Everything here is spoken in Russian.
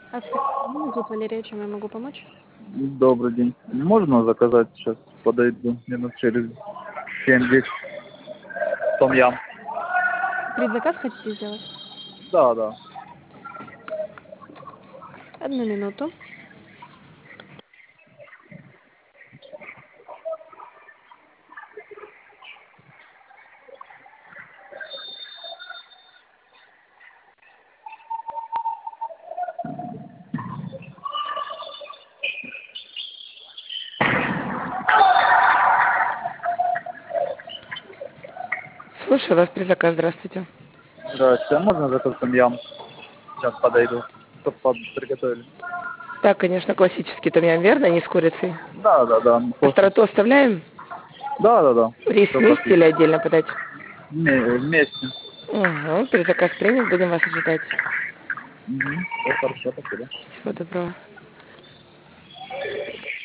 Меня зовут Валерия, чем я могу помочь? Добрый день. Можно заказать сейчас? Подойду минут через 7-10. Том-ям. Предзаказ хотите сделать? Да, да. Одну минуту. Слушаю вас, предзаказ, здравствуйте. Здравствуйте. А можно заказать том-ям? Сейчас подойду. Чтоб приготовили. Так, конечно, классический том-ям, верно, не с курицей? Да, да, да. Остроту оставляем? Да, да, да. Рис Все вместе или классически. отдельно подать? Вместе. Угу, предзаказ принят, будем вас ожидать. Угу. Все хорошо, спасибо. Всего доброго.